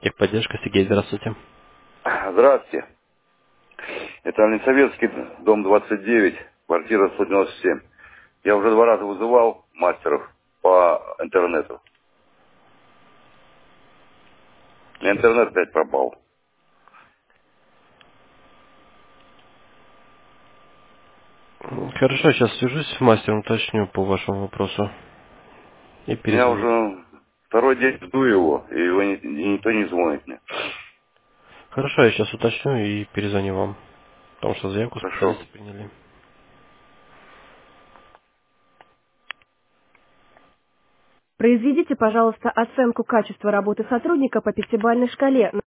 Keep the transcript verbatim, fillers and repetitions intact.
Техподдержка, Сергей, здравствуйте. Здравствуйте. Это Ленсоветский, дом двадцать девять, квартира сто девяносто семь. Я уже два раза вызывал мастеров по интернету. У меня Сейчас. интернет опять пропал. Хорошо, сейчас свяжусь с мастером, уточню по вашему вопросу и Я перезвоню. уже второй день жду его, и его ни- и никто не звонит мне. Хорошо, я сейчас уточню и перезвоню вам, потому что заявку Хорошо. специалисты приняли. Произведите, пожалуйста, оценку качества работы сотрудника по пятибалльной шкале.